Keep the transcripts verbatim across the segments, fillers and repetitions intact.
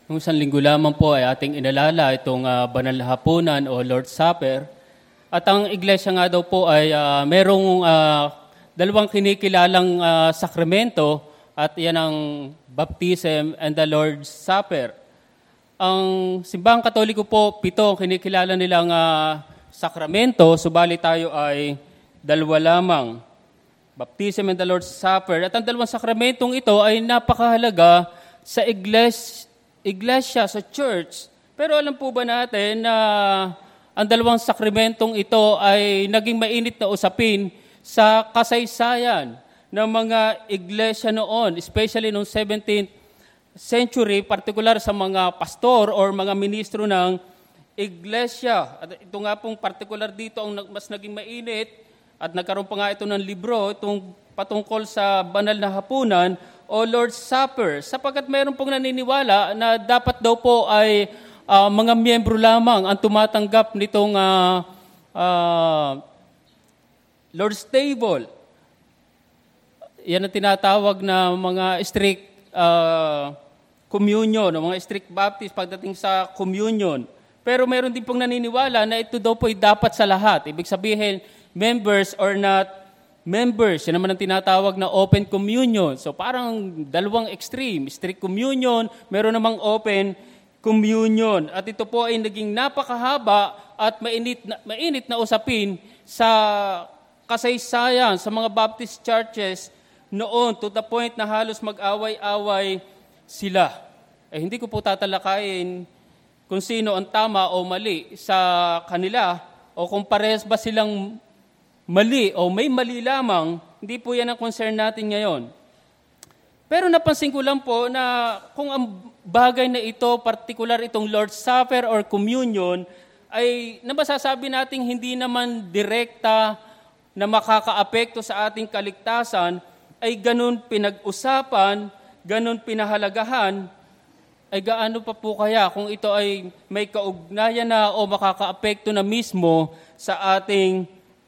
Nung isang linggo lamang po ay ating inalala itong uh, banal na hapunan o Lord's Supper. At ang iglesia nga daw po ay uh, merong uh, dalawang kinikilalang uh, sakramento at yan ang baptism and the Lord's Supper. Ang simbahang Katoliko po, pito ang kinikilala nilang uh, sakramento, subalit tayo ay dalawa lamang. Baptism and the Lord's Supper. At ang dalawang sakramentong ito ay napakahalaga sa iglesia, iglesia sa church. Pero alam po ba natin na ang dalawang sakramentong ito ay naging mainit na usapin sa kasaysayan ng mga iglesia noon, especially noong seventeenth century, particular sa mga pastor or mga ministro ng iglesia. At ito nga pong particular dito ang mas naging mainit at nagkaroon pa nga ito ng libro, itong patungkol sa banal na hapunan o Lord's Supper, sapagkat mayroon pong naniniwala na dapat daw po ay uh, mga miyembro lamang ang tumatanggap nitong uh, uh, Lord's Table. Yan ang tinatawag na mga strict uh, communion, o mga strict Baptist pagdating sa communion. Pero mayroon din pong naniniwala na ito daw po ay dapat sa lahat. Ibig sabihin, members or not members, yan naman ang tinatawag na open communion. So parang dalawang extreme, strict communion, meron namang open communion. At ito po ay naging napakahaba at mainit na, mainit na usapin sa kasaysayan, sa mga Baptist churches noon, to the point na halos mag-away-away sila. Eh hindi ko po tatalakayin kung sino ang tama o mali sa kanila o kung parehas ba silang mali o may mali lamang, hindi po yan ang concern natin ngayon. Pero napansin ko lang po na kung ang bagay na ito, particular itong Lord's Supper or Communion, ay nabasasabi natin hindi naman direkta na makakaapekto sa ating kaligtasan, ay ganun pinag-usapan, ganun pinahalagahan, ay gaano pa po kaya kung ito ay may kaugnayan na o makakaapekto na mismo sa ating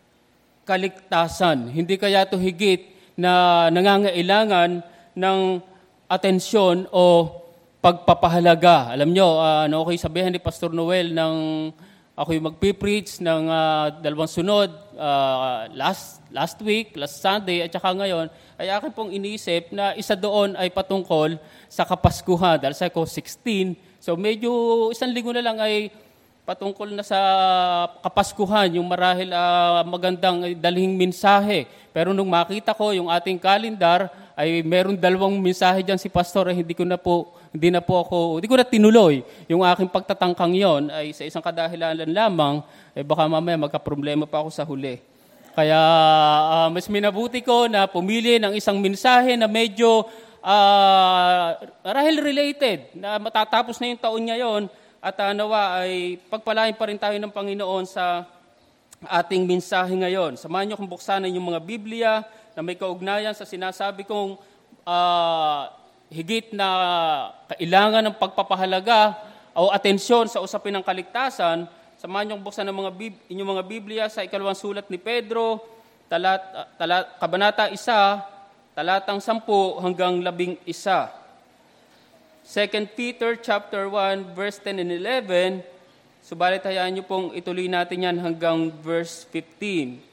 kaligtasan. Hindi kaya ito higit na nangangailangan ng atensyon o pagpapahalaga. Alam nyo, uh, ano okay sabihin ni Pastor Noel nang ako'y magpipreach ng uh, dalawang sunod uh, last last week, last Sunday, at saka ngayon, ay akin pong inisip na isa doon ay patungkol sa Kapaskuhan. Dahil sa ko sixteen, so medyo isang linggo na lang ay patungkol na sa Kapaskuhan, yung marahil uh, magandang dalhing mensahe. Pero nung makita ko yung ating kalendar, ay meron dalawang mensahe diyan si pastor, ay hindi ko na po hindi na po ako hindi ko na tinuloy yung aking pagtatangkang yon ay sa isang kadahilanan lamang, ay baka mamaya magka-problema pa ako sa huli. Kaya uh, mas minabuti ko na pumili ng isang mensahe na medyo uh, marahil related, na matatapos na yung taon ngayon. At uh, nawa ay pagpalain pa rin tayo ng Panginoon sa ating mensahe ngayon. Samahan niyo kung buksan yung mga Biblia na may kaugnayan sa sinasabi kong uh, higit na kailangan ng pagpapahalaga o atensyon sa usapin ng kaligtasan. Samahan niyo kung buksan ng mga Bib- inyong mga Biblia sa ikalawang sulat ni Pedro, talat, talat, kabanata isa, talatang sampu hanggang labing isa. Second Peter chapter one, verse ten and eleven, subalit hayaan niyo pong ituloy natin yan hanggang verse fifteen.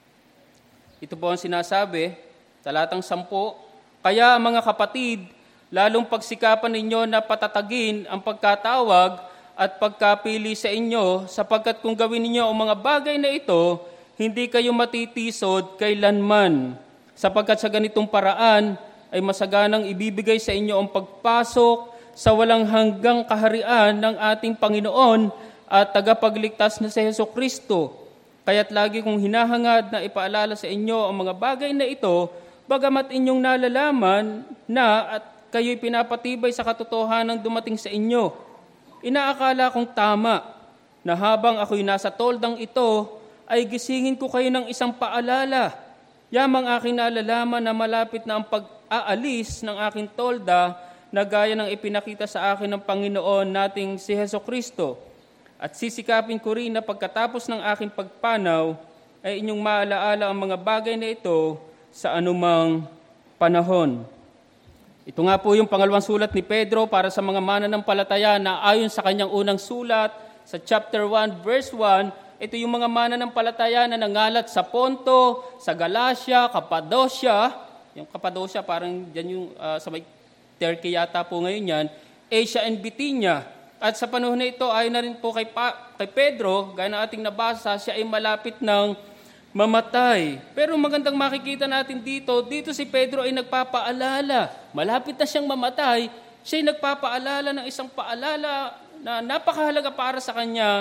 Ito po ang sinasabi, talatang sampu, kaya mga kapatid, lalong pagsikapan ninyo na patatagin ang pagkatawag at pagkapili sa inyo, sapagkat kung gawin ninyo ang mga bagay na ito, hindi kayo matitisod kailanman, sapagkat sa ganitong paraan, ay masaganang ibibigay sa inyo ang pagpasok sa walang hanggang kaharian ng ating Panginoon at tagapagligtas na si Jesucristo. Kaya't lagi kong hinahangad na ipaalala sa inyo ang mga bagay na ito, bagamat inyong nalalaman na at kayo'y pinapatibay sa katotohanan dumating sa inyo. Inaakala kong tama na habang ako'y nasa toldang ito, ay gisingin ko kayo ng isang paalala. Yamang aking nalalaman na malapit na ang pag-aalis ng aking tolda na gaya ng ipinakita sa akin ng Panginoon nating si Jesucristo. At sisikapin ko rin na pagkatapos ng aking pagpanaw, ay inyong maalaala ang mga bagay na ito sa anumang panahon. Ito nga po yung pangalawang sulat ni Pedro para sa mga mananampalataya na ayon sa kanyang unang sulat sa chapter one verse one, ito yung mga mananampalataya na nangalat sa Ponto, sa Galacia, Cappadocia, yung Cappadocia parang dyan yung uh, sa may Turkey yata po ngayon yan, Asia and Bithynia. At sa panahon na ito, ayon na rin po kay, pa, kay Pedro, gaya na ating nabasa, siya ay malapit ng mamatay. Pero magandang makikita natin dito, dito si Pedro ay nagpapaalala. Malapit na siyang mamatay, siya ay nagpapaalala ng isang paalala na napakahalaga para sa kanya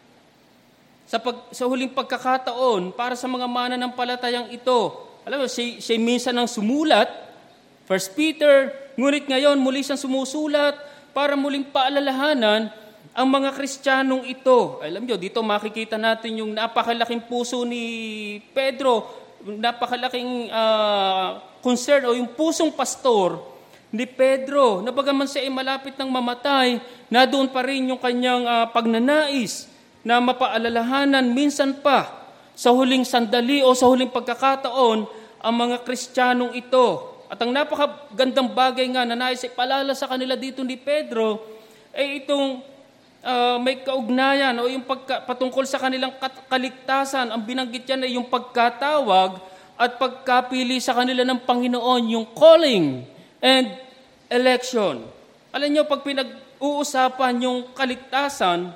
sa, pag, sa huling pagkakataon para sa mga mananampalatayang ito. Alam mo, siya, siya minsan nang sumulat, First Peter, ngunit ngayon muli siyang sumusulat para muling paalalahanan ang mga Kristiyanong ito. Alam nyo, dito makikita natin yung napakalaking puso ni Pedro, napakalaking uh, concern o yung pusong pastor ni Pedro, na bagaman siya ay malapit ng mamatay, na doon pa rin yung kanyang uh, pagnanais na mapaalalahanan minsan pa sa huling sandali o sa huling pagkakataon ang mga Kristiyanong ito. At ang napakagandang bagay nga na nais ipalala sa kanila dito ni Pedro ay itong Uh, may kaugnayan o yung pagka, patungkol sa kanilang kaligtasan. Ang binanggit yan ay yung pagkatawag at pagkapili sa kanila ng Panginoon, yung calling and election. Alam nyo, pag pinag-uusapan yung kaligtasan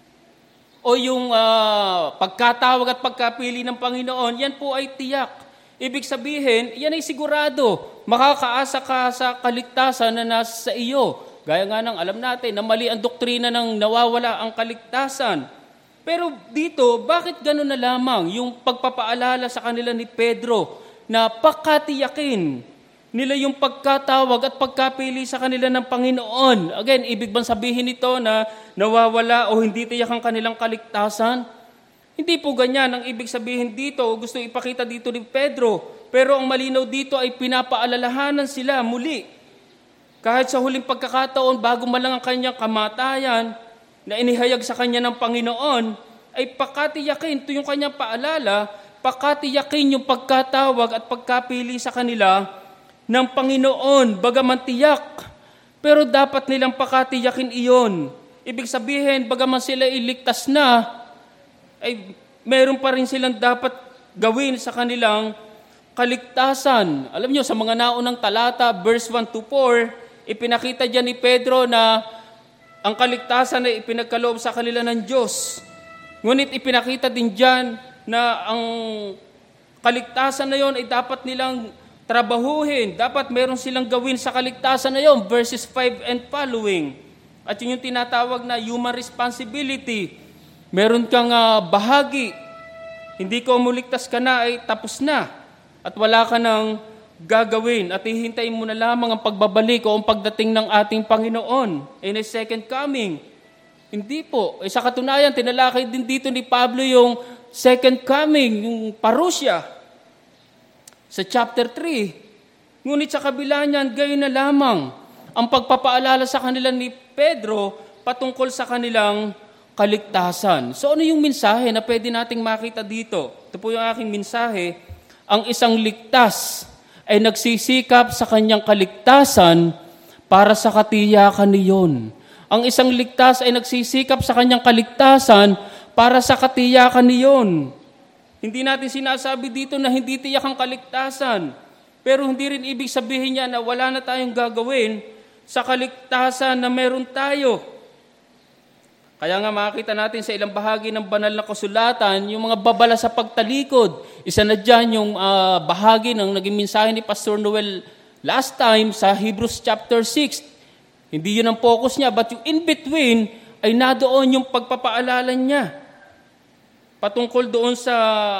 o yung uh, pagkatawag at pagkapili ng Panginoon, yan po ay tiyak. Ibig sabihin, yan ay sigurado. Makakaasa ka sa kaligtasan na nasa sa iyo. Gaya nga ng alam natin na mali ang doktrina ng nawawala ang kaligtasan. Pero dito, bakit gano'n na lamang yung pagpapaalala sa kanila ni Pedro na pakatiyakin nila yung pagkatawag at pagkapili sa kanila ng Panginoon? Again, ibig bang sabihin nito na nawawala o hindi tiyak ang kanilang kaligtasan? Hindi po ganyan ang ibig sabihin dito. Gusto ipakita dito ni Pedro. Pero ang malinaw dito ay pinapaalalahanan sila muli. Kahit sa huling pagkakataon, bago malang ang kanyang kamatayan, na inihayag sa kanya ng Panginoon, ay pakatiyakin, ito yung kanyang paalala, pakatiyakin yung pagkatawag at pagkapili sa kanila ng Panginoon, bagaman tiyak. Pero dapat nilang pakatiyakin iyon. Ibig sabihin, bagaman sila iligtas na, ay meron pa rin silang dapat gawin sa kanilang kaligtasan. Alam nyo, sa mga naunang talata, verse one to four, ipinakita dyan ni Pedro na ang kaligtasan ay ipinagkaloob sa kanila ng Diyos. Ngunit ipinakita din dyan na ang kaligtasan na yon ay dapat nilang trabahuhin. Dapat meron silang gawin sa kaligtasan na yon, verses five and following. At yun yung tinatawag na human responsibility. Meron kang uh, bahagi. Hindi ko umuligtas ka na ay tapos na. At wala ka ng gagawin at hihintayin mo na lamang ang pagbabalik o ang pagdating ng ating Panginoon in His second coming. Hindi po. E sa katunayan, tinalakay din dito ni Pablo yung second coming, yung parusya sa chapter three. Ngunit sa kabila niyan, gayon na lamang ang pagpapaalala sa kanila ni Pedro patungkol sa kanilang kaligtasan. So ano yung mensahe na pwede nating makita dito? Ito po yung aking mensahe. Ang isang ligtas ay nagsisikap sa kanyang kaligtasan para sa katiyakan niyon. Ang isang ligtas ay nagsisikap sa kanyang kaligtasan para sa katiyakan niyon. Hindi natin sinasabi dito na hindi tiyak ang kaligtasan, pero hindi rin ibig sabihin niya na wala na tayong gagawin sa kaligtasan na meron tayo. Kaya nga makikita natin sa ilang bahagi ng banal na kasulatan, yung mga babala sa pagtalikod. Isa na dyan yung uh, bahagi ng naging mensahe ni Pastor Noel last time sa Hebrews chapter six. Hindi yun ang focus niya, but yung in-between ay nadoon yung pagpapaalala niya. Patungkol doon sa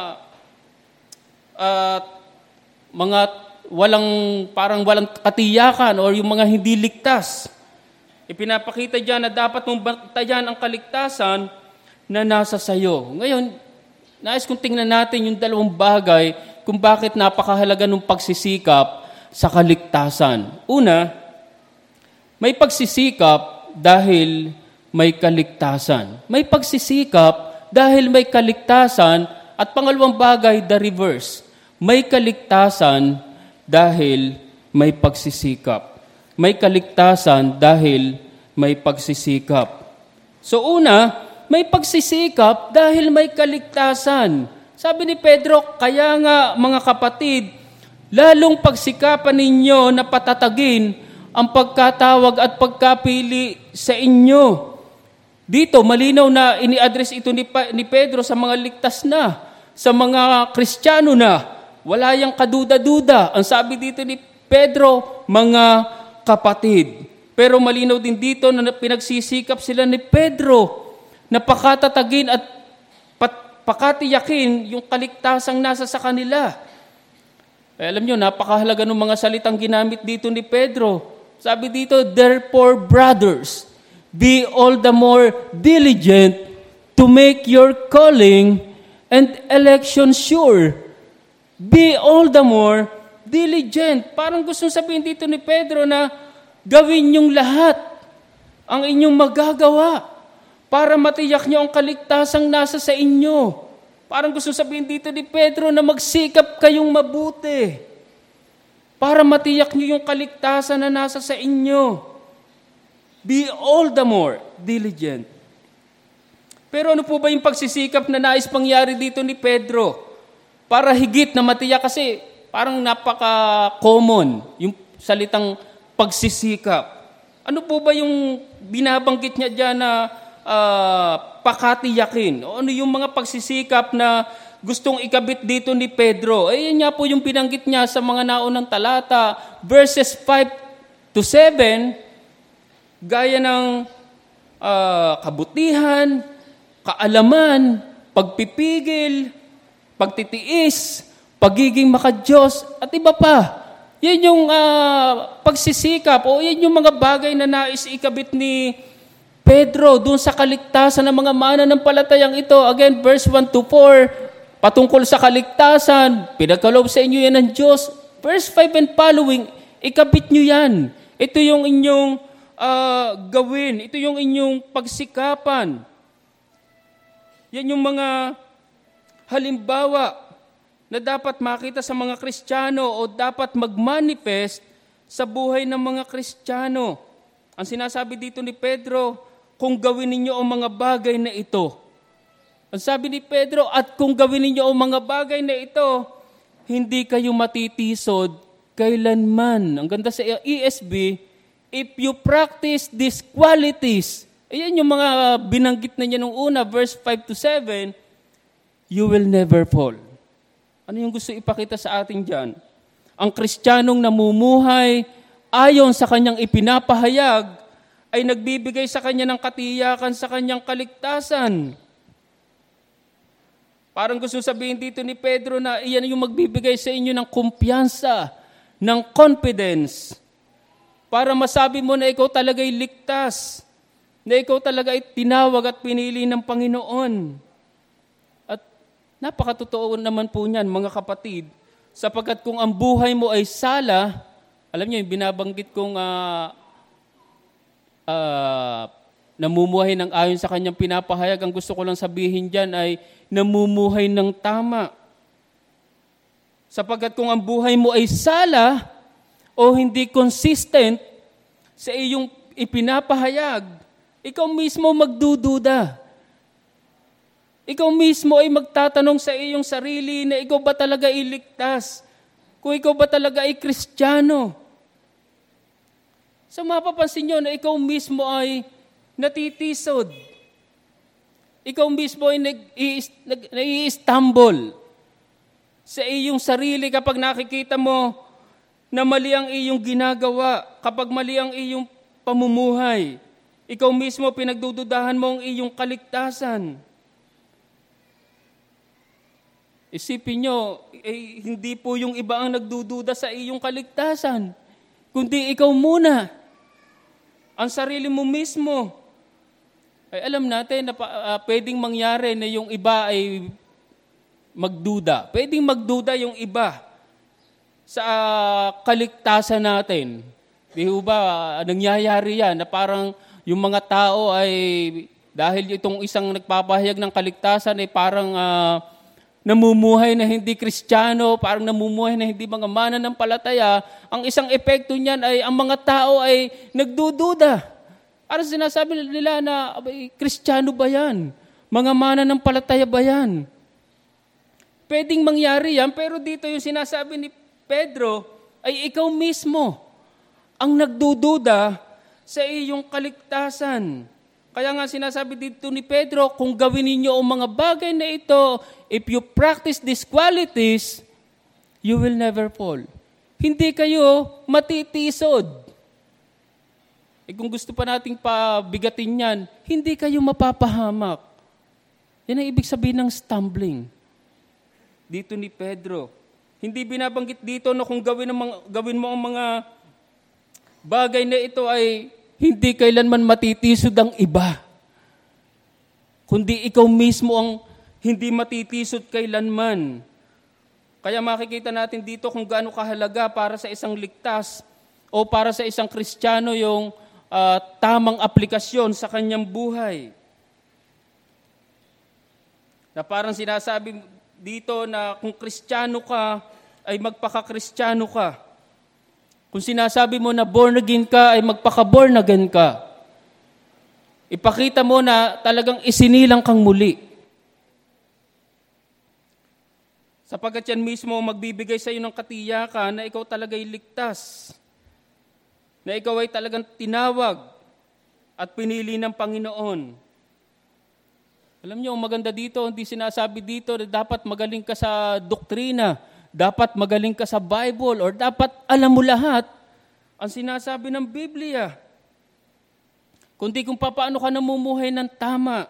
uh, mga walang, parang walang katiyakan or yung mga hindi ligtas. Ipinapakita dyan na dapat mong bantayan ang kaligtasan na nasa sayo. Ngayon, nais kong tingnan natin yung dalawang bagay kung bakit napakahalaga ng pagsisikap sa kaligtasan. Una, may pagsisikap dahil may kaligtasan. May pagsisikap dahil may kaligtasan at pangalawang bagay, the reverse. May kaligtasan dahil may pagsisikap. may kaligtasan dahil may pagsisikap. So una, may pagsisikap dahil may kaligtasan. Sabi ni Pedro, kaya nga mga kapatid, lalong pagsikapan ninyo na patatagin ang pagkatawag at pagkapili sa inyo. Dito, malinaw na ini-address ito ni, pa- ni Pedro sa mga ligtas na, sa mga Kristiyano na. Wala yang kaduda-duda. Ang sabi dito ni Pedro, mga kapatid. Pero malinaw din dito na pinagsisikap sila ni Pedro na pakatatagin at pat- pakatiyakin yung kaligtasang nasa sa kanila. Eh, alam nyo, napakahalaga ng mga salitang ginamit dito ni Pedro. Sabi dito, therefore, brothers, be all the more diligent to make your calling and election sure. Be all the more diligent. Parang gusto sabihin dito ni Pedro na gawin niyong lahat ang inyong magagawa para matiyak niyo ang kaligtasang nasa sa inyo. Parang gusto sabihin dito ni Pedro na magsikap kayong mabuti para matiyak niyo yung kaligtasan na nasa sa inyo. Be all the more diligent. Pero ano po ba yung pagsisikap na nais pangyari dito ni Pedro? Para higit na matiyak, kasi parang napaka-common yung salitang pagsisikap. Ano po ba yung binabanggit niya dyan na Uh, pakatiyakin? O ano yung mga pagsisikap na gustong ikabit dito ni Pedro? Eh, yan nga po yung binanggit niya sa mga naunang talata, verses five to seven, gaya ng uh, kabutihan, kaalaman, pagpipigil, pagtitiis, pagiging makadiyos, at iba pa. Yan yung uh, pagsisikap o yan yung mga bagay na nais ikabit ni Pedro, doon sa kaligtasan ng mga mananampalatayang ito. Again, verse one to four, patungkol sa kaligtasan, pinagkaloob sa inyo yan ng Diyos. Verse five and following, ikabit nyo yan. Ito yung inyong uh, gawin. Ito yung inyong pagsikapan. Yan yung mga halimbawa na dapat makita sa mga Kristiyano o dapat mag-manifest sa buhay ng mga Kristiyano. Ang sinasabi dito ni Pedro, kung gawin ninyo ang mga bagay na ito. Ang sabi ni Pedro, at kung gawin ninyo ang mga bagay na ito, hindi kayo matitisod kailanman. Ang ganda sa E S V, if you practice these qualities, ayan yung mga binanggit na niya nung una, verse five to seven, you will never fall. Ano yung gusto ipakita sa atin dyan? Ang Kristiyanong namumuhay ayon sa kanyang ipinapahayag, ay nagbibigay sa kanya ng katiyakan sa kanyang kaligtasan. Parang gusto sabihin dito ni Pedro na iyan yung magbibigay sa inyo ng kumpiyansa, ng confidence, para masabi mo na ikaw talaga'y ligtas, na ikaw talaga'y tinawag at pinili ng Panginoon. At napakatotoo naman po niyan, mga kapatid, sapagkat kung ang buhay mo ay sala, alam niyo, yung binabanggit kong uh, Uh, namumuhay ng ayon sa kanyang pinapahayag, ang gusto ko lang sabihin dyan ay namumuhay ng tama. Sapagkat kung ang buhay mo ay sala o hindi consistent sa iyong ipinapahayag, ikaw mismo magdududa. Ikaw mismo ay magtatanong sa iyong sarili na ikaw ba talaga iligtas? Kung ikaw ba talaga ay Kristiyano? So mapapansin nyo na ikaw mismo ay natitisod. Ikaw mismo ay nai-stumble sa iyong sarili kapag nakikita mo na mali ang iyong ginagawa, kapag mali ang iyong pamumuhay. Ikaw mismo pinagdududahan mo ang iyong kaligtasan. Isipin nyo, eh, hindi po yung iba ang nagdududa sa iyong kaligtasan, kundi ikaw muna. Ang sarili mo mismo. Ay alam natin na uh, pwedeng mangyari na yung iba ay magduda. Pwedeng magduda yung iba sa uh, kaligtasan natin. Di ba, uh, nangyayari yan na parang yung mga tao ay, dahil itong isang nagpapahayag ng kaligtasan ay parang uh, namumuhay na hindi Kristiyano, parang namumuhay na hindi mga mananampalataya, ang isang epekto niyan ay ang mga tao ay nagdududa. Parang sinasabi nila na, Kristiyano ba yan? Mga mananampalataya ba yan? Pwedeng mangyari yan, pero dito yung sinasabi ni Pedro ay ikaw mismo ang nagdududa sa iyong kaligtasan. Kaya nga sinasabi dito ni Pedro, kung gawin ninyo ang mga bagay na ito, if you practice these qualities, you will never fall. Hindi kayo matitisod. Eh kung gusto pa nating pabigatin yan, hindi kayo mapapahamak. Yan ang ibig sabihin ng stumbling. Dito ni Pedro. Hindi binabanggit dito na kung gawin, ang mga, gawin mo ang mga bagay na ito ay hindi kailanman matitisod ang iba. Kundi ikaw mismo ang hindi matitisod kailanman. Kaya makikita natin dito kung gaano kahalaga para sa isang ligtas o para sa isang Kristiyano yung uh, tamang aplikasyon sa kanyang buhay. Na parang sinasabi dito na kung Kristiyano ka, ay magpaka-Kristiyano ka. Kung sinasabi mo na born again ka, ay magpaka-born again ka. Ipakita mo na talagang isinilang kang muli. Sapagkat yan mismo magbibigay sa iyo ng katiyakan na ikaw talaga'y ligtas. Na ikaw ay talagang tinawag at pinili ng Panginoon. Alam niyo, maganda dito, hindi sinasabi dito na dapat magaling ka sa doktrina, dapat magaling ka sa Bible, or dapat alam mo lahat. Ang sinasabi ng Biblia, kundi kung paano ka namumuhay ng tama,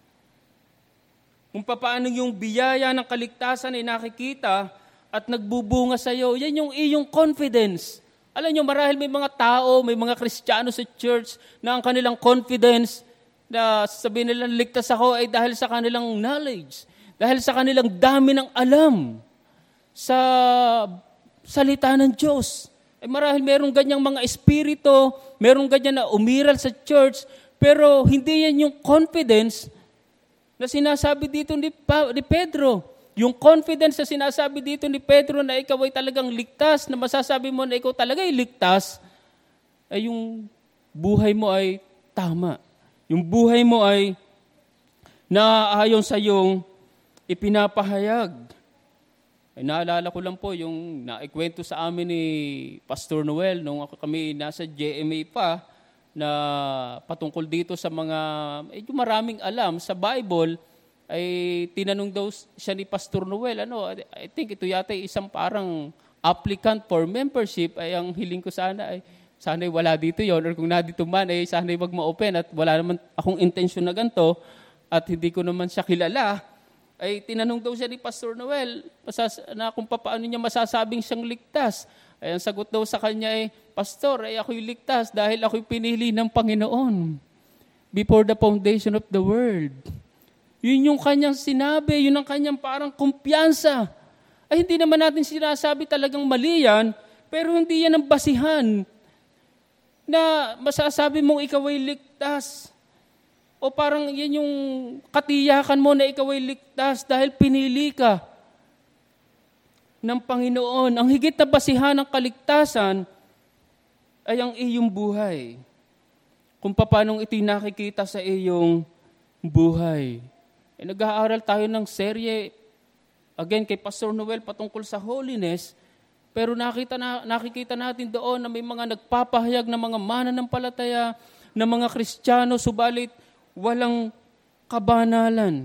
kung paano yung biyaya ng kaligtasan ay nakikita at nagbubunga sa iyo, yan yung iyong confidence. Alam niyo, marahil may mga tao, may mga Kristiyano sa church na ang kanilang confidence na sabihin nila ligtas ako ay dahil sa kanilang knowledge, dahil sa kanilang dami ng alam sa salita ng Diyos. Eh marahil merong ganyang mga espiritu, merong ganyan na umiral sa church, pero hindi yan yung confidence na sinasabi dito ni, pa, ni Pedro. Yung confidence na sinasabi dito ni Pedro na ikaw ay talagang ligtas, na masasabi mo na ikaw talaga ay ligtas, ay yung buhay mo ay tama. Yung buhay mo ay naaayon sa iyong ipinapahayag. Ay naalala ko lang po yung naikwento sa amin ni Pastor Noel nung ako kami nasa J M A pa na patungkol dito sa mga medyo maraming alam sa Bible, ay tinanong daw siya ni Pastor Noel, ano, I think ito yata isang parang applicant for membership, ay ang hiling ko sana ay sana'y wala dito yon, or kung nadito man, ay sana'y wag ma-open at wala naman akong intention na ganito at hindi ko naman siya kilala, ay tinanong daw siya ni Pastor Noel masas- na kung paano niya masasabing siyang ligtas. Ay ang sagot daw sa kanya ay, Pastor, ay ako'y ligtas dahil ako'y pinili ng Panginoon before the foundation of the world. Yun yung kanyang sinabi, yun ang kanyang parang kumpiyansa. Ay hindi naman natin sinasabi talagang mali yan, pero hindi yan ang basihan na masasabi mong ikaw ay ligtas. O parang yan yung katiyakan mo na ikaw ay ligtas dahil pinili ka ng Panginoon. Ang higit na basihan ng kaligtasan ay ang iyong buhay. Kung paano ito'y nakikita sa iyong buhay. E nag-aaral tayo ng serye, again kay Pastor Noel, patungkol sa holiness. Pero nakita na, nakikita natin doon na may mga nagpapahayag na mga mananampalataya, na mga Kristiyano, subalit walang kabanalan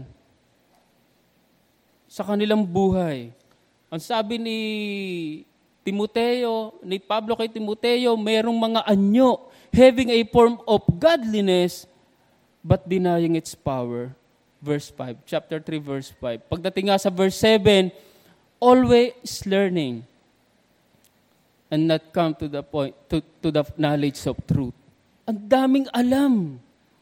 sa kanilang buhay. Ang sabi ni Timoteo, ni Pablo kay Timoteo, mayroong mga anyo, having a form of godliness, but denying its power. Verse five, chapter three, verse five. Pagdating nga sa verse seven, always learning, and not come to the point, to, to the knowledge of truth. Ang daming alam.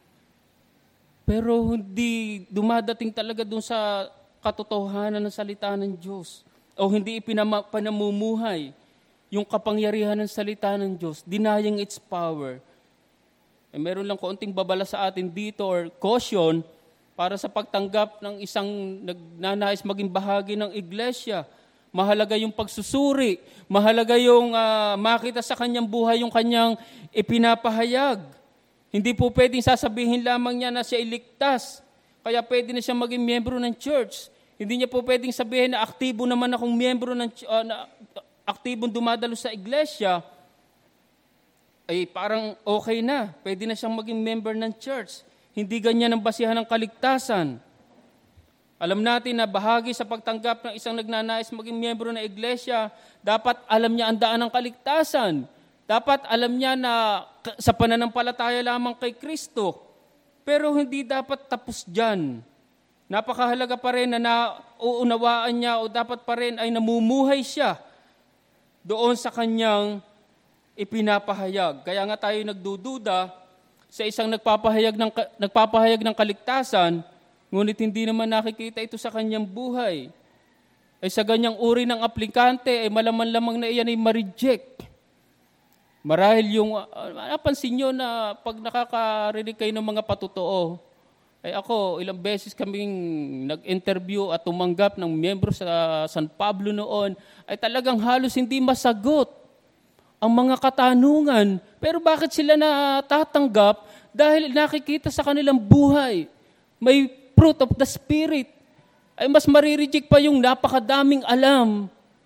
Pero hindi dumadating talaga dun sa katotohanan ng salita ng Diyos. O hindi ipinamumuhay yung kapangyarihan ng salita ng Diyos, denying its power. Eh, meron lang kaunting babala sa atin dito or caution para sa pagtanggap ng isang nagnanais maging bahagi ng iglesia. Mahalaga yung pagsusuri. Mahalaga yung uh, makita sa kanyang buhay yung kanyang ipinapahayag. Hindi po pwedeng sasabihin lamang niya na siya iligtas. Kaya pwede na siya maging miyembro ng church. Hindi niya po pwedeng sabihin na aktibo naman akong miyembro ng uh, na, aktibong dumadalo sa iglesia. Ay parang okay na. Pwede na siyang maging member ng church. Hindi ganyan ang basihan ng kaligtasan. Alam natin na bahagi sa pagtanggap ng isang nagnanais maging miyembro ng iglesia, dapat alam niya ang daan ng kaligtasan. Dapat alam niya na sa pananampalataya lamang kay Kristo. Pero hindi dapat tapos dyan. Napakahalaga pa rin na nauunawaan niya o dapat pa rin ay namumuhay siya doon sa kanyang ipinapahayag. Kaya nga tayo nagdududa sa isang nagpapahayag ng, nagpapahayag ng kaligtasan, ngunit hindi naman nakikita ito sa kanyang buhay. Ay sa ganyang uri ng aplikante, ay malaman-lamang na iyan ay ma-reject. Marahil yung, uh, napansin nyo na pag nakakarinig kayo ng mga patotoo, ay ako, ilang beses kaming nag-interview at tumanggap ng miyembro sa San Pablo noon, ay talagang halos hindi masagot ang mga katanungan. Pero bakit sila natatanggap? Dahil nakikita sa kanilang buhay. May fruit of the Spirit. Ay mas marireject pa yung napakadaming alam.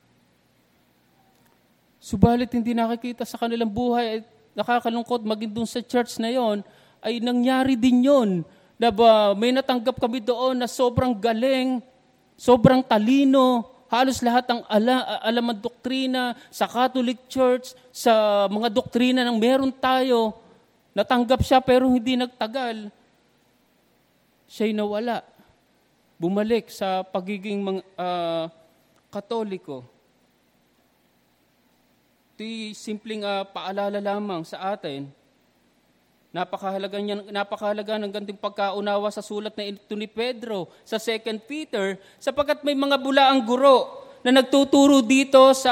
Subalit hindi nakikita sa kanilang buhay. Ay nakakalungkot maging doon sa church na yon, ay nangyari din yon. Na ba, may natanggap kami doon na sobrang galing, sobrang talino, halos lahat ng ala, alaman doktrina sa Catholic Church, sa mga doktrina ng meron tayo, natanggap siya pero hindi nagtagal. Siya'y nawala. Bumalik sa pagiging mga, uh, Katoliko. Ito'y simpleng uh, paalala lamang sa atin. Napakahalaga, niya, napakahalaga ng ganitong pagkaunawa sa sulat na ito ni Pedro sa Second Peter, sapagkat may mga bulaang guro na nagtuturo dito sa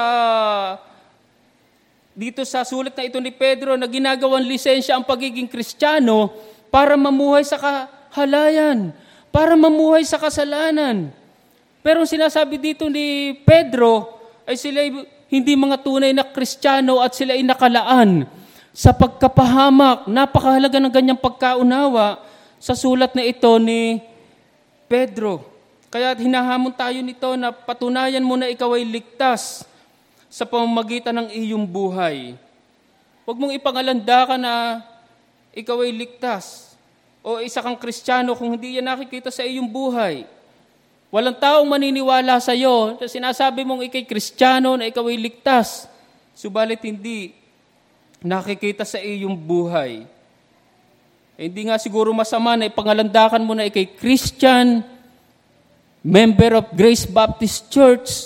dito sa sulat na ito ni Pedro na ginagawang lisensya ang pagiging Kristiyano para mamuhay sa kahalayan, para mamuhay sa kasalanan. Pero ang sinasabi dito ni Pedro ay sila hindi mga tunay na Kristiyano at sila ay nakalaan sa pagkapahamak. Napakahalaga ng ganyang pagkaunawa sa sulat na ito ni Pedro. Kaya hinahamon tayo nito na patunayan mo na ikaw ay ligtas sa pamamagitan ng iyong buhay. Huwag mong ipangalanda ka na ikaw ay ligtas o isa kang Kristiyano kung hindi yan nakikita sa iyong buhay. Walang taong maniniwala sa iyo na sinasabi mong ikay Kristiyano na ikaw ay ligtas. Subalit hindi nakikita sa iyong buhay. Eh, hindi nga siguro masama na ipangalandakan mo na ikay Christian, member of Grace Baptist Church.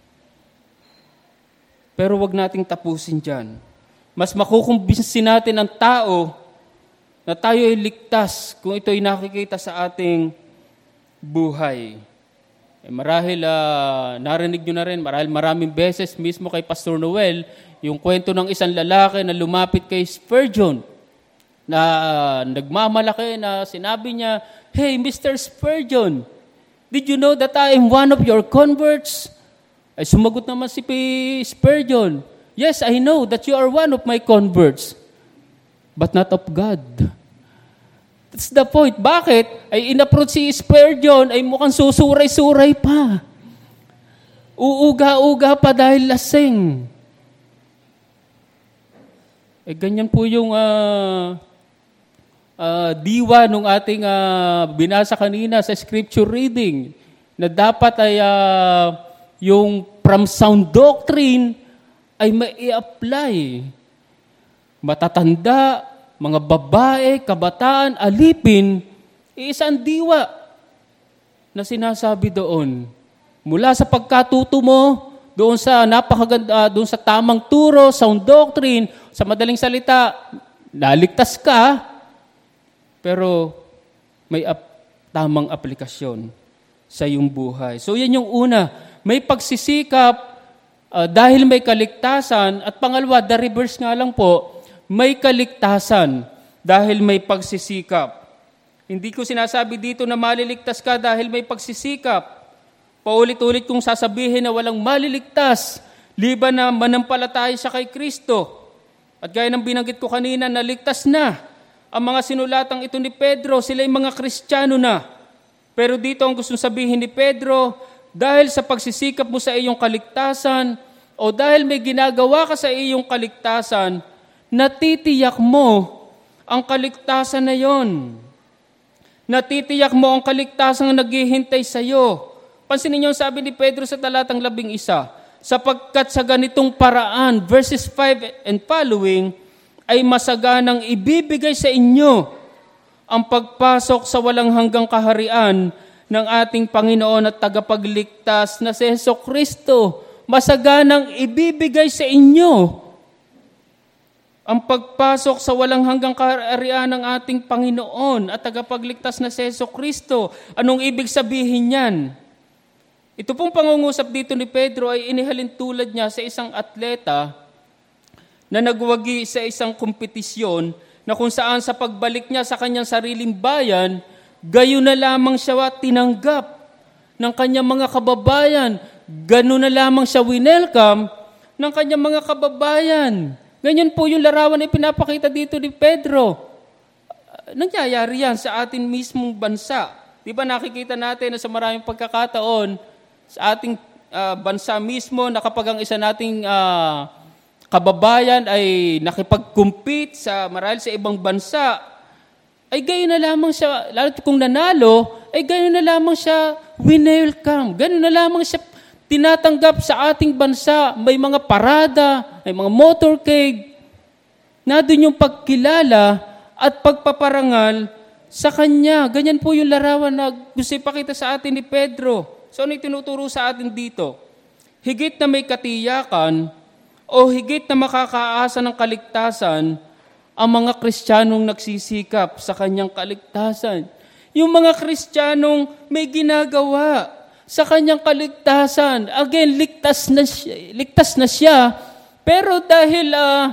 Pero wag nating tapusin dyan. Mas makukumbinsin natin ang tao na tayo ay ligtas kung ito ay nakikita sa ating buhay. Eh, marahil uh, narinig nyo na rin, marahil maraming beses mismo kay Pastor Noel, yung kwento ng isang lalaki na lumapit kay Spurgeon, na uh, nagmamalaki na sinabi niya, "Hey, Mister Spurgeon, did you know that I am one of your converts?" Ay sumagot naman si Spurgeon, "Yes, I know that you are one of my converts, but not of God." That's the point. Bakit? Ay in-approach si Spurgeon, ay mukhang susuray-suray pa. Uuga-uga pa dahil lasing. Eh, ganyan po yung uh, uh, diwa nung ating uh, binasa kanina sa scripture reading, na dapat ay uh, yung from sound doctrine ay mai-apply. Matatanda, mga babae, kabataan, alipin, isang diwa na sinasabi doon. Mula sa pagkatuto mo, doon sa napakaganda, uh, doon sa tamang turo, sound doctrine, sa madaling salita, naligtas ka, pero may ap- tamang aplikasyon sa iyong buhay. So yan yung una, may pagsisikap uh, dahil may kaligtasan, at pangalawa, the reverse nga lang po, may kaligtasan dahil may pagsisikap. Hindi ko sinasabi dito na maliligtas ka dahil may pagsisikap. Paulit-ulit kong sasabihin na walang maliligtas, liban na manampalataya siya kay Kristo. At gaya ng binanggit ko kanina, naligtas na ang mga sinulatang ito ni Pedro, sila yung mga Kristiyano na. Pero dito ang gustong sabihin ni Pedro, dahil sa pagsisikap mo sa iyong kaligtasan, o dahil may ginagawa ka sa iyong kaligtasan, natitiyak mo ang kaligtasan na yon. Natitiyak mo ang kaligtasan na naghihintay sa iyo. Pansinin niyo ang sabi ni Pedro sa talatang labing isa, sapagkat sa ganitong paraan, verses five and following, ay masaganang ibibigay sa inyo ang pagpasok sa walang hanggang kaharian ng ating Panginoon at tagapagligtas na si Jesucristo. Masaganang ibibigay sa inyo ang pagpasok sa walang hanggang kaharian ng ating Panginoon at tagapagligtas na si Jesucristo. Anong ibig sabihin niyan? Ito pong pangungusap dito ni Pedro ay inihalin tulad niya sa isang atleta na nagwagi sa isang kompetisyon na kung saan sa pagbalik niya sa kanyang sariling bayan, gayon na lamang siya tinanggap ng kanyang mga kababayan. Gayon na lamang siya winelcome ng kanyang mga kababayan. Ganyan po yung larawan na ipinapakita dito ni Pedro. Nangyayari yan sa atin mismong bansa. Di ba nakikita natin na sa maraming pagkakataon sa ating uh, bansa mismo na kapag ang isa nating uh, kababayan ay nakipag-compete sa marahil sa ibang bansa, ay gayon na lamang siya, lalo kung nanalo, ay gayon na lamang siya winelcome. Gayon na lamang siya tinatanggap sa ating bansa. May mga parada, may mga motorcade, na doon yung pagkilala at pagpaparangal sa Kanya. Ganyan po yung larawan na gusto ipakita sa atin ni Pedro. So ano yung tinuturo sa atin dito? Higit na may katiyakan o higit na makakaasa ng kaligtasan ang mga Kristiyanong nagsisikap sa Kanyang kaligtasan. Yung mga Kristiyanong may ginagawa sa Kanyang kaligtasan. Again, ligtas na siya, ligtas na siya pero dahil uh,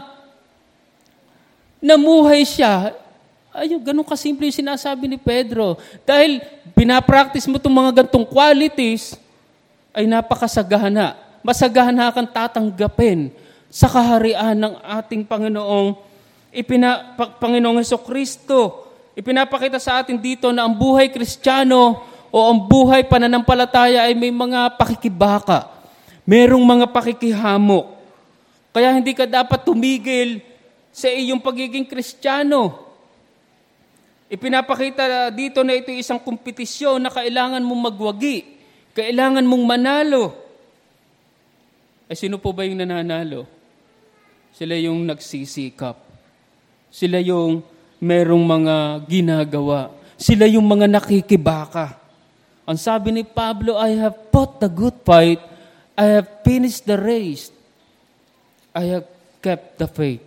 namuhay siya, ayun, ganun kasimple yung sinasabi ni Pedro. Dahil pinapractice mo itong mga gantong qualities, ay napakasagana. Masagana kang tatanggapin sa kaharian ng ating Panginoong, ipina, pa, Panginoong Jesucristo. Ipinapakita sa atin dito na ang buhay Kristiyano o ang buhay pananampalataya ay may mga pakikibaka. Merong mga pakikihamok. Kaya hindi ka dapat tumigil sa iyong pagiging Kristiyano. Ipinapakita dito na ito isang kompetisyon na kailangan mong magwagi. Kailangan mong manalo. Eh sino po ba yung nananalo? Sila yung nagsisikap. Sila yung merong mga ginagawa. Sila yung mga nakikibaka. Ang sabi ni Pablo, I have fought the good fight. I have finished the race. I have kept the faith.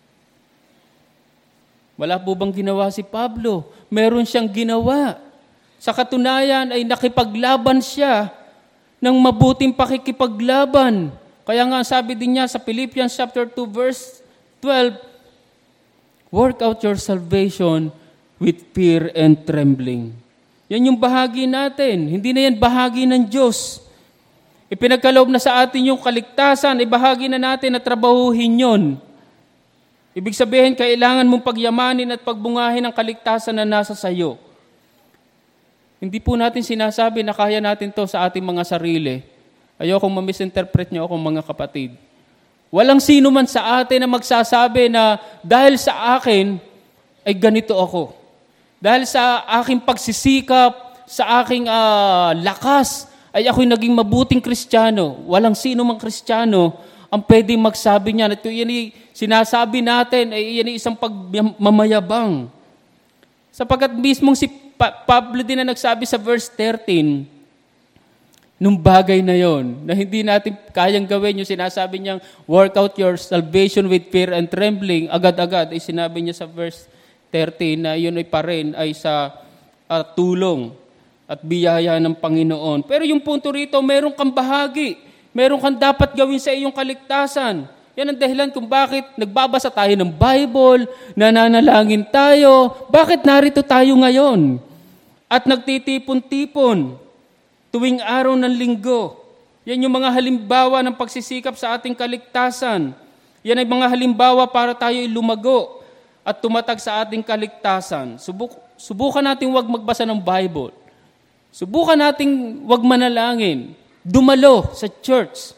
Wala po bang ginawa si Pablo? Meron siyang ginawa. Sa katunayan ay nakipaglaban siya ng mabuting pakikipaglaban. Kaya nga sabi din niya sa Philippians chapter two verse twelve, work out your salvation with fear and trembling. Yan yung bahagi natin. Hindi na yan bahagi ng Diyos. Ipinagkaloob na sa atin yung kaligtasan, ibahagi na natin na trabahuhin yon. Ibig sabihin, kailangan mong pagyamanin at pagbungahin ang kaligtasan na nasa sayo. Hindi po natin sinasabi na kaya natin to sa ating mga sarili. Ayokong ma-misinterpret niyo ako mga kapatid. Walang sino man sa atin na magsasabi na dahil sa akin ay ganito ako. Dahil sa aking pagsisikap, sa aking uh, lakas, ay ako'y naging mabuting Kristiyano. Walang sino mang Kristiyano ang pwedeng magsabi niya. At yan ay sinasabi natin, ay yan ay isang pagmamayabang. Sapagkat mismong si pa- Pablo din na nagsabi sa verse thirteen, nung bagay na yon, na hindi natin kayang gawin yung sinasabi niyang, work out your salvation with fear and trembling, agad-agad, ay sinabi niya sa verse thirteen na yun ay pa rin ay sa uh, tulong at biyaya ng Panginoon. Pero yung punto rito, meron kang bahagi. Meron kang dapat gawin sa iyong kaligtasan. Yan ang dahilan kung bakit nagbabasa tayo ng Bible, nananalangin tayo, bakit narito tayo ngayon? At nagtitipon-tipon tuwing araw ng linggo. Yan yung mga halimbawa ng pagsisikap sa ating kaligtasan. Yan ay mga halimbawa para tayo lumago at tumatag sa ating kaligtasan. Subuk, subukan natin wag magbasa ng Bible. Subukan natin wag manalangin. Dumalo sa church.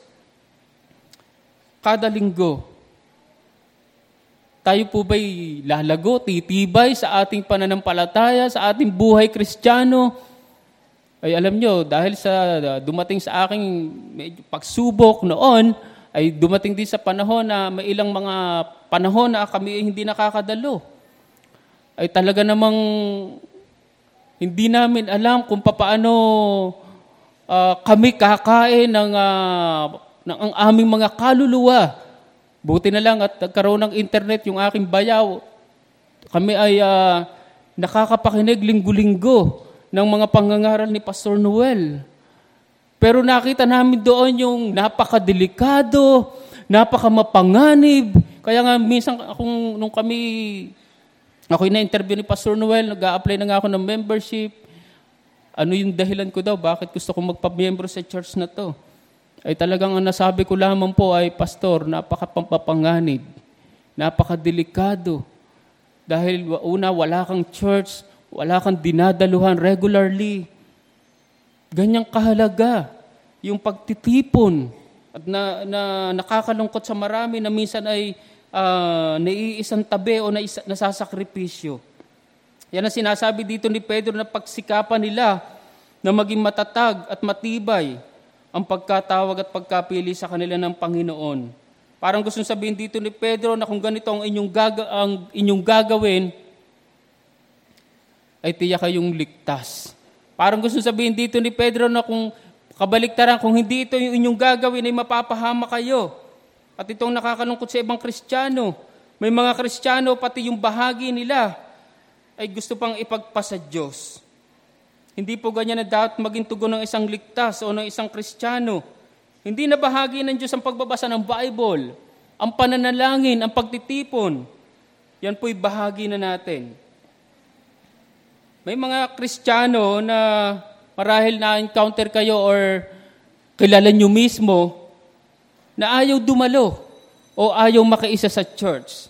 Kada linggo. Tayo po ba'y lalago, titibay sa ating pananampalataya, sa ating buhay Kristiyano? Ay alam nyo, dahil sa dumating sa aking medyo pagsubok noon, ay dumating din sa panahon na may ilang mga panahon na kami ay hindi nakakadalo. Ay talaga namang hindi namin alam kung paano uh, kami kakain ng, uh, ng ang aming mga kaluluwa. Buti na lang at nagkaroon ng internet yung aking bayaw. Kami ay uh, nakakapakinig linggo-linggo ng mga pangangaral ni Pastor Noel. Pero nakita namin doon yung napakadelikado, napakamapanganib. Kaya nga minsan akong, nung kami, ako'y na-interview ni Pastor Noel, nag-a-apply na nga ako ng membership. Ano yung dahilan ko daw, bakit gusto kong magpamiyembro sa church na to? Ay talagang ang nasabi ko lamang po ay, Pastor, napakapapanganib, napakadelikado. Dahil una, wala kang church, wala kang dinadaluhan regularly. Ganyang kahalaga yung pagtitipon at na, na nakakalungkot sa marami na minsan ay uh, naiisang tabi o naisa, nasasakripisyo. Yan ang sinasabi dito ni Pedro na pagsikapan nila na maging matatag at matibay ang pagkatawag at pagkapili sa kanila ng Panginoon. Parang gusto sabihin dito ni Pedro na kung ganito ang inyong, gaga- ang inyong gagawin, ay tiyak kayong ligtas. Parang gusto sabihin dito ni Pedro na kung kabaliktaran, kung hindi ito yung inyong gagawin, ay mapapahama kayo. At itong nakakalungkot sa ibang Kristiyano. May mga Kristiyano, pati yung bahagi nila, ay gusto pang ipagpasa Diyos. Hindi po ganyan na dapat maging tugon ng isang ligtas o ng isang Kristiyano. Hindi na bahagi ng Diyos ang pagbabasa ng Bible. Ang pananalangin, ang pagtitipon, yan po'y bahagi na natin. May mga Kristiyano na marahil na-encounter kayo or kilala nyo mismo na ayaw dumalo o ayaw makiisa sa church.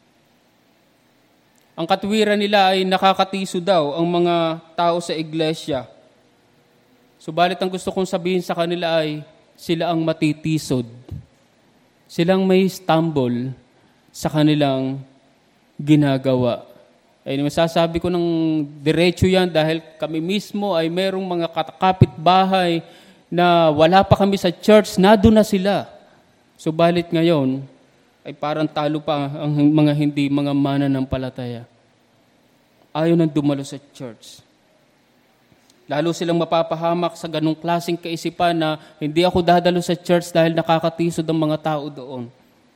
Ang katwiran nila ay nakakatiso daw ang mga tao sa iglesia. Subalit ang gusto kong sabihin sa kanila ay sila ang matitisod. Silang may stumble sa kanilang ginagawa. Ay masasabi ko ng diretso yan dahil kami mismo ay merong mga kapitbahay na wala pa kami sa church, nado na sila. Subalit ngayon, ay parang talo pa ang mga hindi, mga mananampalataya. Ayaw nang dumalo sa church. Lalo silang mapapahamak sa ganong klaseng kaisipan na hindi ako dadalo sa church dahil nakakatisod ang mga tao doon.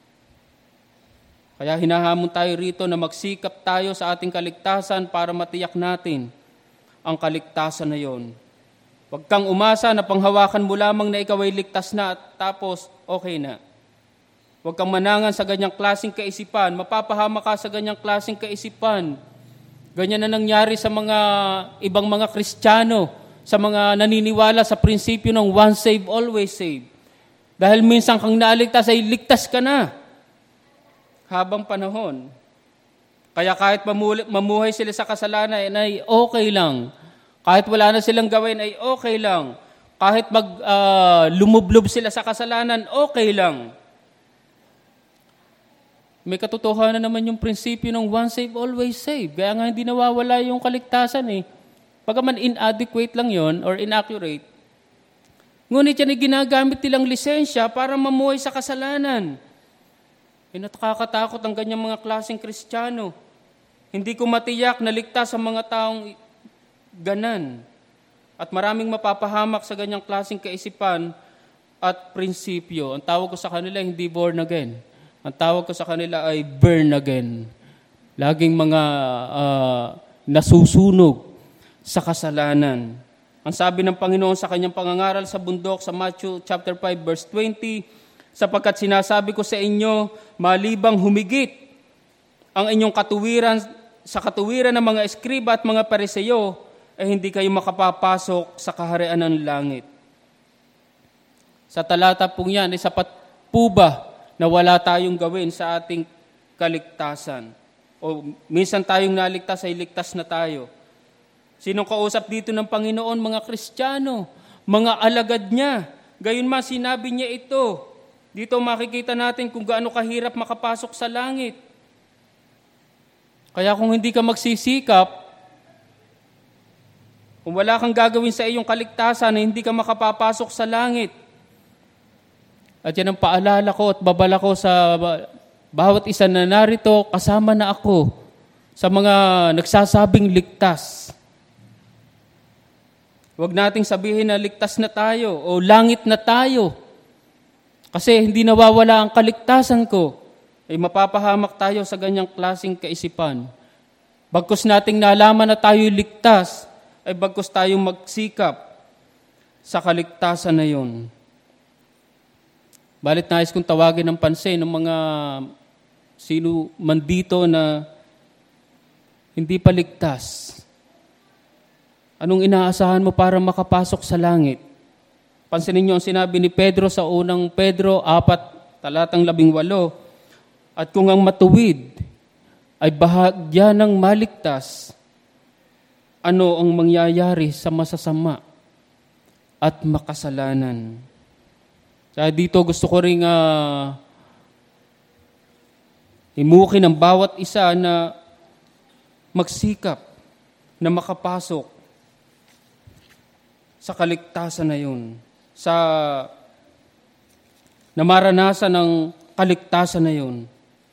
Kaya hinahamon tayo rito na magsikap tayo sa ating kaligtasan para matiyak natin ang kaligtasan na yon. Huwag kang umasa na panghawakan mo lamang na ikaw ay ligtas na at tapos okay na. Huwag kang manangan sa ganyang klaseng kaisipan. Mapapahama ka sa ganyang klaseng kaisipan. Ganyan na nangyari sa mga ibang mga Kristiyano, sa mga naniniwala sa prinsipyo ng once saved, always saved. Dahil minsan kang naaligtas ay ligtas ka na. Habang panahon. Kaya kahit mamuhay sila sa kasalanan ay okay lang. Kahit wala na silang gawin ay okay lang. Kahit mag uh, lumublob sila sa kasalanan, okay lang. May katotohanan naman yung prinsipyo ng once saved, always saved. Kaya nga hindi nawawala yung kaligtasan eh. Pagaman inadequate lang yon or inaccurate. Ngunit yan ay ginagamit nilang lisensya para mamuhay sa kasalanan. E nakakatakot ang ganyang mga klaseng Kristiyano. Hindi ko matiyak na ligtas ang mga taong ganan. At maraming mapapahamak sa ganyang klaseng kaisipan at prinsipyo. Ang tawag ko sa kanila hindi born again. Ang tawag ko sa kanila ay burn again. Laging mga uh, nasusunog sa kasalanan. Ang sabi ng Panginoon sa kanyang pangangaral sa bundok sa Matthew chapter five verse twenty, Sapagkat sinasabi ko sa inyo, malibang humigit ang inyong katuwiran sa katuwiran ng mga eskriba at mga pariseyo, ay hindi kayo makapapasok sa kaharian ng langit. Sa talata pong yan, ay sapat po ba na wala tayong gawin sa ating kaligtasan? O minsan tayong naligtas ay ligtas na tayo. Sinong kausap dito ng Panginoon? Mga Kristiyano, mga alagad niya. Gayunman sinabi niya ito. Dito makikita natin kung gaano kahirap makapasok sa langit. Kaya kung hindi ka magsisikap, kung wala kang gagawin sa iyong kaligtasan, hindi ka makapapasok sa langit. At yan ang paalala ko at babala ko sa bawat isa na narito, kasama na ako sa mga nagsasabing ligtas. Huwag nating sabihin na ligtas na tayo o langit na tayo. Kasi hindi nawawala ang kaligtasan ko, ay mapapahamak tayo sa ganyang klaseng kaisipan. Bagkus nating nalaman na tayo ligtas, ay bagkus tayong magsikap sa kaligtasan na yun. Balit nais kong tawagin ng pansin ng mga sino man dito na hindi pa ligtas. Anong inaasahan mo para makapasok sa langit? Pansinin niyo ang sinabi ni Pedro sa unang Pedro apat, talatang labing walo. At kung ang matuwid ay bahagya ng maligtas, ano ang mangyayari sa masasama at makasalanan? Kaya dito gusto ko ring uh, imukin ang bawat isa na magsikap na makapasok sa kaligtasan na yun. Sa namaranasan ng kaligtasan na yun.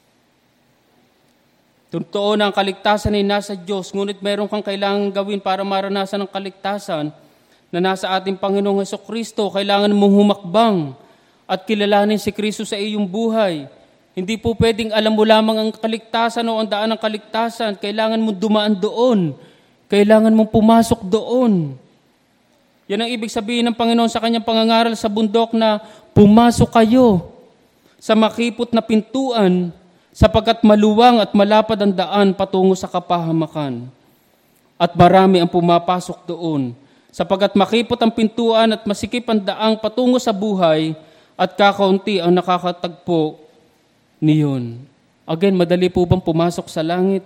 Totoo na ang kaligtasan ay nasa Diyos, ngunit meron kang kailangan gawin para maranasan ang kaligtasan na nasa ating Panginoong Hesukristo. Kailangan mong humakbang at kilalanin si Kristo sa iyong buhay. Hindi po pwedeng alam mo lamang ang kaligtasan o ang daan ng kaligtasan. Kailangan mong dumaan doon. Kailangan mong pumasok doon. Yan ang ibig sabihin ng Panginoon sa kanyang pangangaral sa bundok na pumasok kayo sa makipot na pintuan sapagkat maluwang at malapad ang daan patungo sa kapahamakan. At marami ang pumapasok doon sapagkat makipot ang pintuan at masikip ang daang patungo sa buhay at kakaunti ang nakakatagpo niyon. Again, madali po bang pumasok sa langit?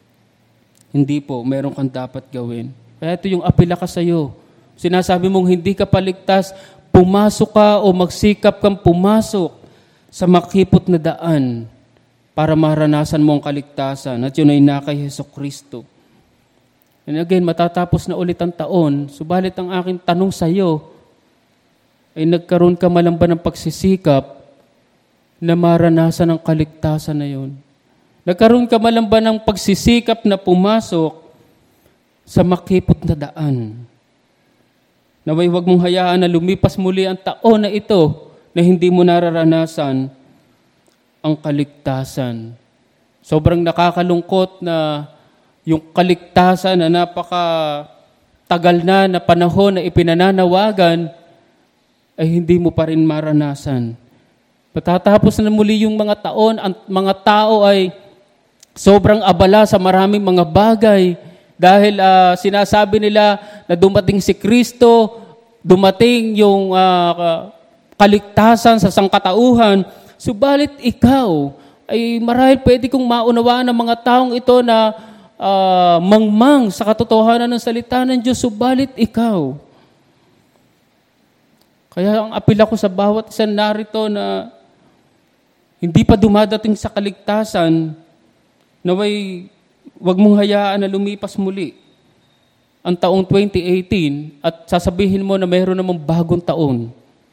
Hindi po, meron kang dapat gawin. Kaya ito yung apela ka sa iyo. Sinasabi mong hindi ka paligtas, pumasok ka o magsikap kang pumasok sa makipot na daan para maranasan mo ang kaligtasan. At yun ay na kay Hesukristo. And again, matatapos na ulit ang taon, subalit ang aking tanong sa iyo, ay nagkaroon ka man ba ng pagsisikap na maranasan ang kaligtasan na yun? Nagkaroon ka man ba ng pagsisikap na pumasok sa makipot na daan? Naway huwag mong hayaan na lumipas muli ang taon na ito na hindi mo nararanasan ang kaligtasan. Sobrang nakakalungkot na yung kaligtasan na napaka tagal na na panahon na ipinananawagan ay hindi mo pa rin maranasan. Patatapos na muli yung mga taon, ang mga tao ay sobrang abala sa maraming mga bagay dahil uh, sinasabi nila na dumating si Kristo, dumating yung uh, kaligtasan sa sangkatauhan. Subalit ikaw ay marahil pwede kong maunawaan ng mga taong ito na uh, mangmang sa katotohanan ng salita ng Diyos. Subalit ikaw. Kaya ang apela ko sa bawat isa narito na hindi pa dumadating sa kaligtasan, naway huwag mong hayaan na lumipas muli ang taong twenty eighteen at sasabihin mo na mayroon namang bagong taon.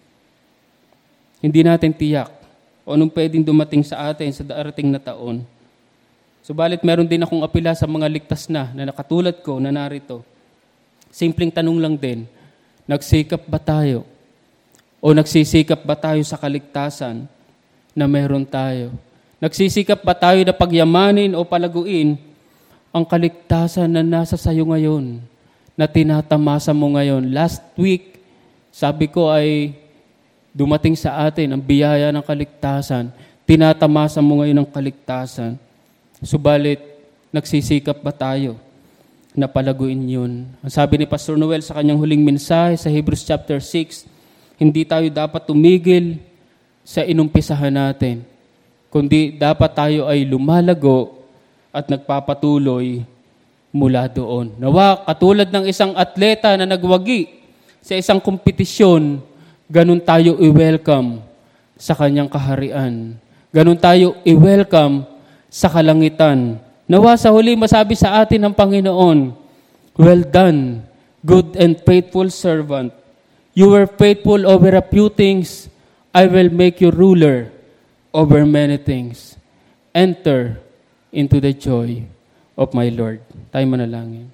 Hindi natin tiyak o anong pwedeng dumating sa atin sa darating na taon. Subalit meron din akong apela sa mga ligtas na na nakatulad ko na narito. Simpleng tanong lang din, nagsikap ba tayo? O nagsisikap ba tayo sa kaligtasan na meron tayo? Nagsisikap ba tayo na pagyamanin o palaguin ang kaligtasan na nasa sayo ngayon, na tinatamasa mo ngayon? Last week, sabi ko ay dumating sa atin ang biyaya ng kaligtasan. Tinatamasa mo ngayon ang kaligtasan. Subalit, nagsisikap ba tayo na palaguin yun? Ang sabi ni Pastor Noel sa kanyang huling mensahe sa Hebrews chapter six, hindi tayo dapat tumigil sa inumpisahan natin, kundi dapat tayo ay lumalago at nagpapatuloy mula doon. Nawa, katulad ng isang atleta na nagwagi sa isang kompetisyon, ganun tayo i-welcome sa kanyang kaharian. Ganun tayo i-welcome sa kalangitan. Nawa sa huli masabi sa atin ng Panginoon, well done, good and faithful servant. You were faithful over a few things, I will make you ruler over many things. Enter into the joy of my Lord. Tayo manalangin.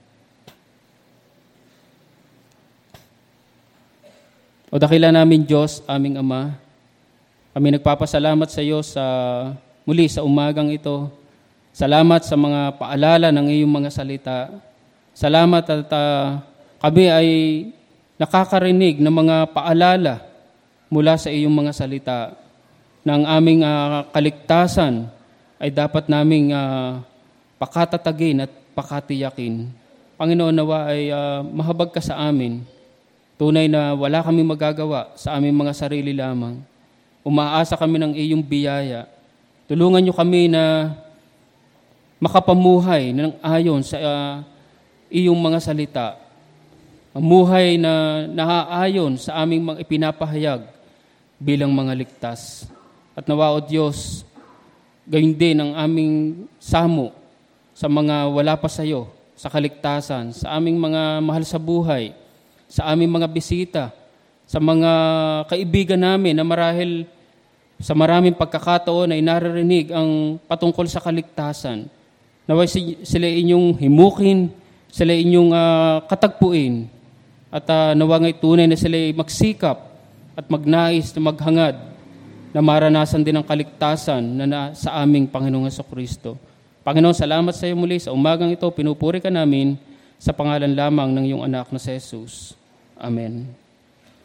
O dakila namin Diyos, aming Ama, kami nagpapasalamat sa iyo sa muli sa umagang ito. Salamat sa mga paalala ng iyong mga salita. Salamat at uh, kami ay nakakarinig ng mga paalala mula sa iyong mga salita na ang aming uh, kaligtasan ay dapat naming uh, pakatatagin at pakatiyakin. Panginoon, nawa ay uh, mahabag ka sa amin. Tunay na wala kami magagawa sa aming mga sarili lamang. Umaasa kami ng iyong biyaya. Tulungan niyo kami na makapamuhay ng ayon sa uh, iyong mga salita. Mamuhay na naaayon sa aming mga ipinapahayag bilang mga ligtas. At nawa, O Diyos, gayon din ang aming samo sa mga wala pa sa iyo, sa kaligtasan, sa aming mga mahal sa buhay, sa aming mga bisita, sa mga kaibigan namin na marahil sa maraming pagkakataon ay naririnig ang patungkol sa kaligtasan. Naway sila inyong himukin, sila inyong uh, katagpuin, at uh, nawa ngay tunay na sila magsikap at magnais na maghangad na maranasan din ang kaligtasan na, na sa aming Panginoong Jesucristo. Panginoon, salamat sa iyo muli sa umagang ito. Pinupuri ka namin sa pangalan lamang ng iyong anak na si Jesus. Amen.